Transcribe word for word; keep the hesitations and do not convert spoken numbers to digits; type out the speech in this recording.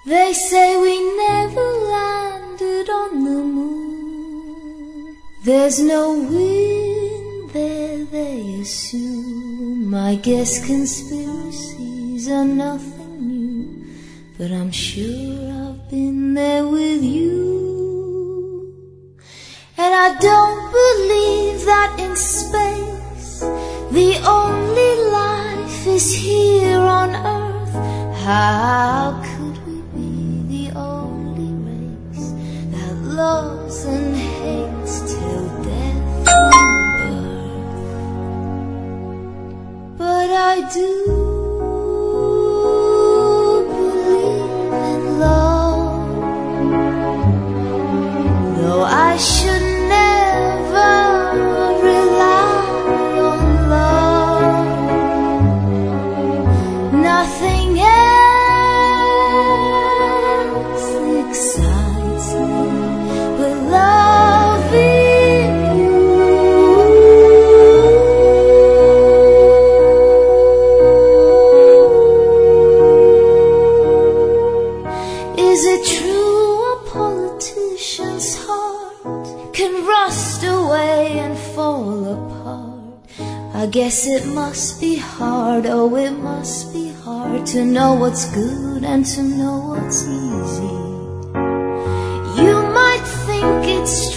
They say we never landed on the moon. There's no wind there, they assume. I guess conspiracies are nothing new, but I'm sure I've been there with you. And I don't believe that in space the only life is here on Earth. How could we be the only race that loves and hates till death and birth? But I do believe in love, though I should never rely on love. Nothing else excites me but loving you. Is it true a politician's heart can rust away and fall apart? I guess it must be hard, oh it must be hard to know what's good and to know what's easy. You might think it's